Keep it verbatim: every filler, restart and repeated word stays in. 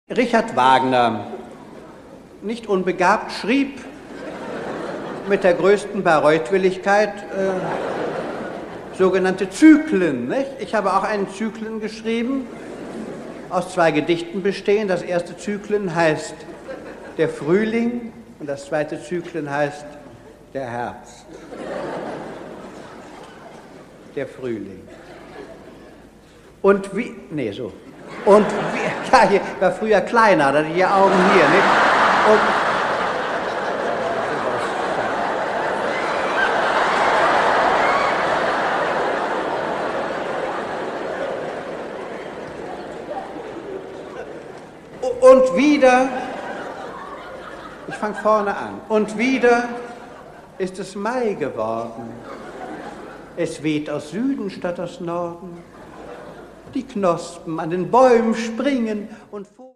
Richard Wagner, nicht unbegabt, schrieb mit der größten Bareutwilligkeit äh, sogenannte Zyklen. Nicht? Ich habe auch einen Zyklen geschrieben, aus zwei Gedichten bestehen. Das erste Zyklen heißt Der Frühling und das zweite Zyklen heißt Der Herbst. Der Frühling. Und wie, nee, so. Und wie, ja, hier war früher kleiner, da hatte die Augen hier, nicht? Und, und wieder, ich fange vorne an, und wieder ist es Mai geworden. Es weht aus Süden statt aus Norden. Die Knospen an den Bäumen springen und